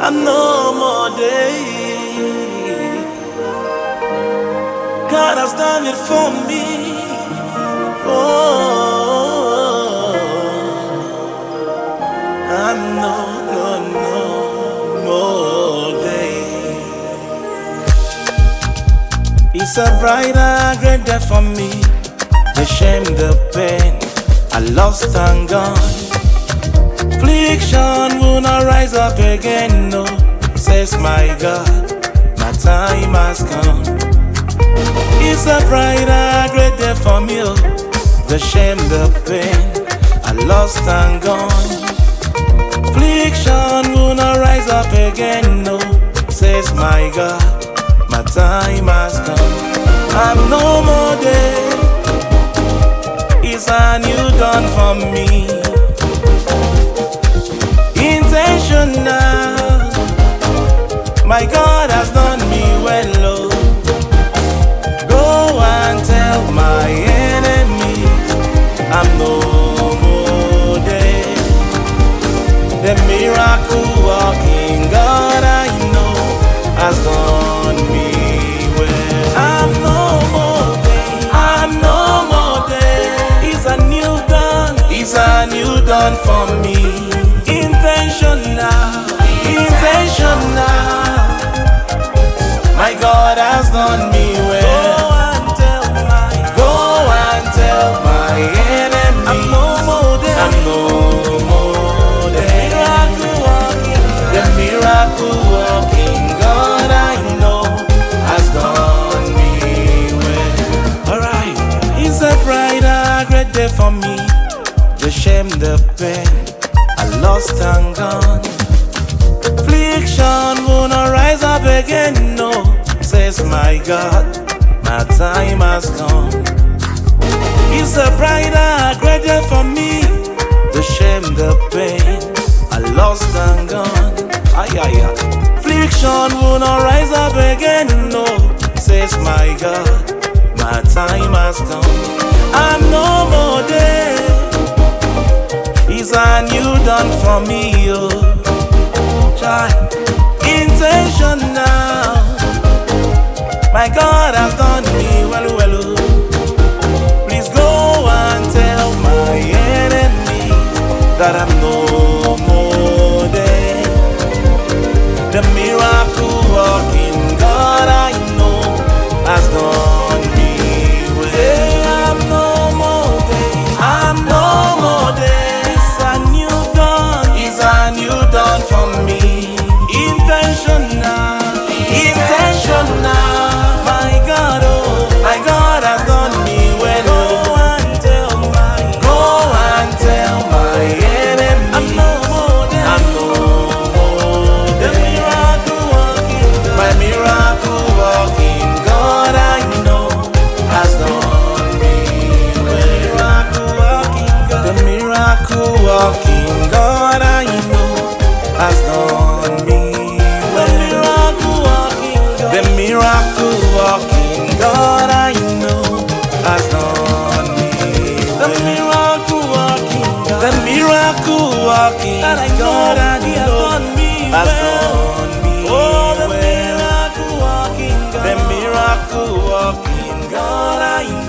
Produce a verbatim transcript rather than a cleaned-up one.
I'm no more day. God has done it for me. Oh, I'm no, no, no more day. It's a brighter, great day for me. The shame, the pain, I lost and gone. Affliction will not rise up again, no, says my God, my time has come. It's a brighter, great day for me, oh. The shame, the pain, I lost and gone. Affliction will not rise up again, no, says my God, my time has come. I'm no more there. It's a new dawn for me. Intentional, my God has done me well, oh. Go and tell my enemies I'm no more there. The miracle working God I know has done me well. I'm no more there. I'm no more there. It's a new dawn. It's a new dawn for me. Intentional, intentional. My God has done me well. Go and tell my, go and tell my enemies I'm no more there. I'm no more there. The miracle working God I know has done me well. Alright, it's a brighter, great day for me. The shame, the pain, I lost and gone. Affliction will not rise up again, no, says my God, my time has come. It's a brighter, great day for me. The shame, the pain, I lost and gone. Ay, ay, ay. Affliction will not rise up again, no, says my God, my time has come. I'm no more there. It's a new dawn for me, oh. Child, intentional. My God has done me well, well, oh. Please go and tell my enemies that I'm no more there. The miracle working God I know has done me well. Say I'm no more there. I'm no more there. Done for me. Intentional, intentional. My God, oh, my God has done me well. Go and tell my, go and tell my enemies I'm no more there. I'm no more there. The miracle working God, my miracle working God I know has done me well. The miracle working God I know has done me well. The miracle working God I know has done me well. The miracle working God, the miracle working God I know has done me well. The miracle working God, the miracle working God I know.